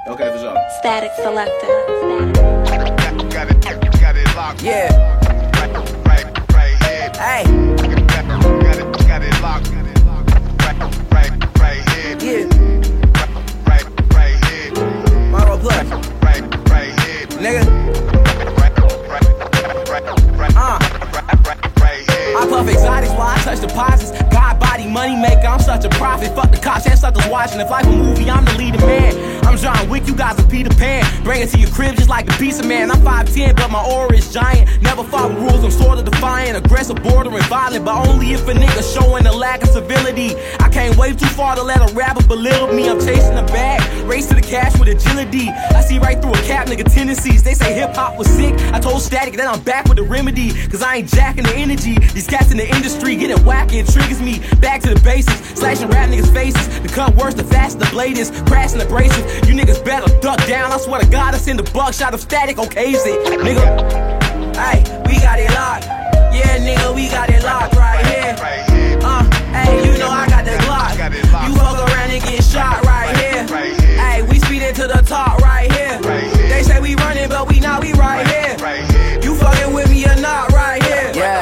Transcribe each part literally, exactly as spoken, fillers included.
Okay, for sure. Static Selector. Got, got it, got it locked. Yeah. Right, right, right here. Hey. Got, got it, got it locked. Right, right, right here. Yeah. Right, right, right here. Marlo Plus. Right, right here. Nigga. Right, right, right, right, Uh. right, right, right here. I puff exotics while I touch deposits. God body money maker, I'm such a prophet. Fuck the cops and suckers watching. If life a movie, I'm the leading man. I'm John Wick, you guys are Peter Pan. Bring it to your crib just like a piece of man. I'm five ten, but my aura is giant. Never follow rules, I'm sorta defiant. Aggressive, bordering violent, but only if a nigga showing a lack of civility. I can't wave too far to let a rapper belittle me. I'm chasing the bag, race to the cash with agility. I see right through a cap, nigga, tendencies. They say hip-hop was sick. I told Static that I'm back with the remedy, cause I ain't jacking the energy. These cats in the industry getting wacky, it triggers me. Back to the basics, slashing rap niggas' faces. The cut worse, the faster the blade is. Crashing abrasive, you niggas better duck down. I swear to God, I send a buckshot of Static, okays it, nigga. Hey, we got it locked. Yeah, nigga, we got it locked right here. Uh, hey, you know I got the Glock. You fuck around and get shot right here. Hey, we speeding to the top right here. They say we running, but we not, we right here. You fucking with me or not right here. Yeah.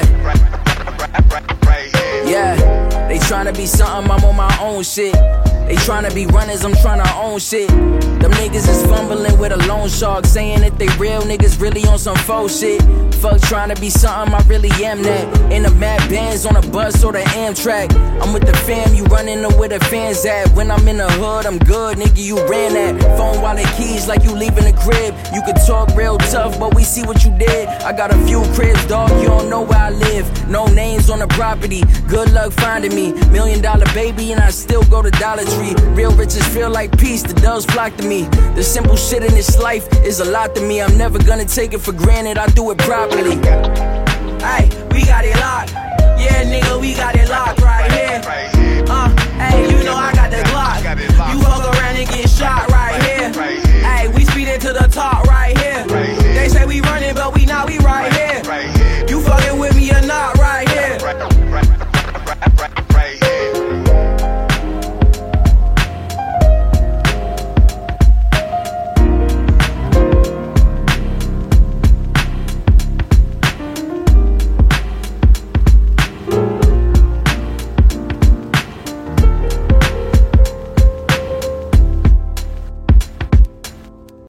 Yeah, they tryna be something, I'm on my own shit. They tryna be runners, I'm tryna own shit. Them niggas is fumbling with a loan shark, saying that they real niggas really on some faux shit. Fuck tryna be something, I really am that. In the mad bands on a bus or the Amtrak. I'm with the fam, you running to where the fans at. When I'm in the hood, I'm good, nigga, you ran that. Phone wallet keys like you leaving the crib. You could talk real tough, but we see what you did. I got a few cribs, dog, you don't know where I live. No names on the property, good luck finding me. Million dollar baby and I still go to Dollar Tree. Real riches feel like peace, the doves flock to me. The simple shit in this life is a lot to me. I'm never gonna take it for granted, I do it properly. Hey, we got it locked. Yeah, nigga, we got it locked right here.